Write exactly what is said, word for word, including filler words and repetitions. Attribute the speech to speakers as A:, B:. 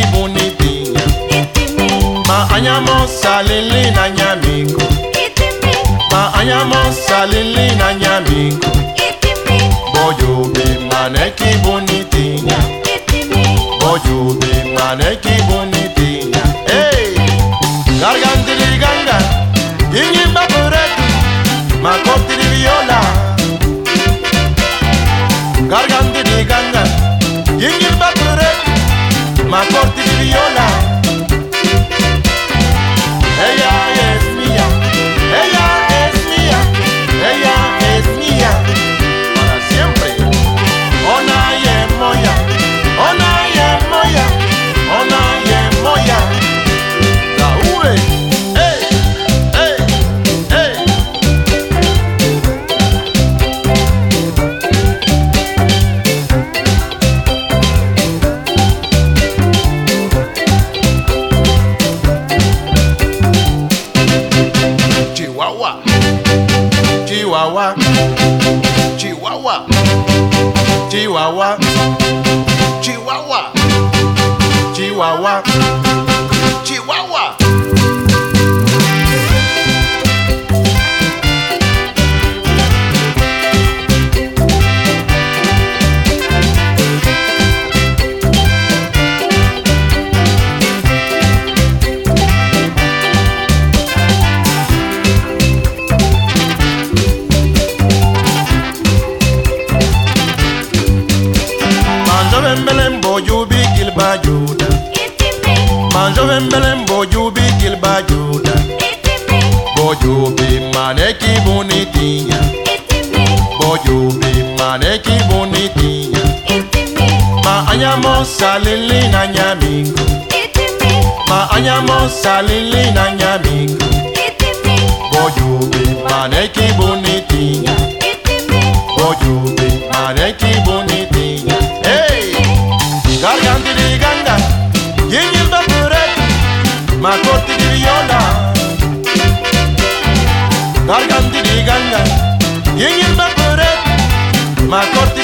A: bonitinha. Ma anyamo salili na nyamiko. Ma anyamo salili na nyamiko. Bojo be maneki bonitinha. Bojo be maneki bonitinha. Hey, garganta di ganga, yingi baburetu, ma corti di viola. Garganta di ganga, yingi baburetu, ma corti di viola. Ella es mía, ella es mía, ella es mía, para siempre. Ona ye moya, ona ye moya, ona ye moya. La ue, hey, hey, hey. Chihuahua, Chihuahua, Chihuahua, Chihuahua, Chihuahua, Chihuahua, Chihuahua. Manjo vembelem boju bigil bajuda. Manjo vembelem boju bigil bajuda. Boju bi maneki bonitinha. Boju bi maneki bonitinha. Ma anyamo salili na nyamiko. Ma anyamo salili na nyamiko. Boju bi maneki bonitinha. Boju bi maneki bonitinha. Hey, garganta di ganga, yingi baburetu, ma corti di viola. Garganta di ganga, yingi baburetu, ma corti